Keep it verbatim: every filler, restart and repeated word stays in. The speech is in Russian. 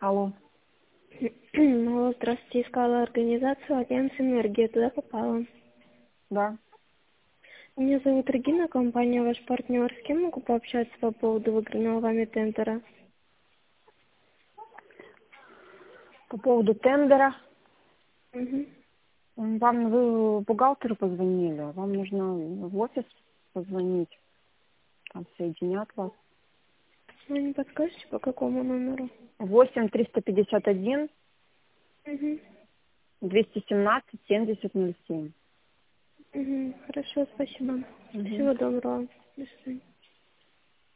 Алло. Алло, здравствуйте, искала организацию Альянс Энергия, туда попала. Да. Меня зовут Регина, компания ваш партнер. С кем могу пообщаться по поводу выигранного вами тендера? По поводу тендера. Угу. Вам вы бухгалтеру позвонили, вам нужно в офис позвонить, там соединят вас. Вы не подскажете, по какому номеру? восемь триста пятьдесят один Угу. двести семнадцать семьдесят ноль семь. Угу. Хорошо, спасибо. Угу. Всего доброго. До свидания.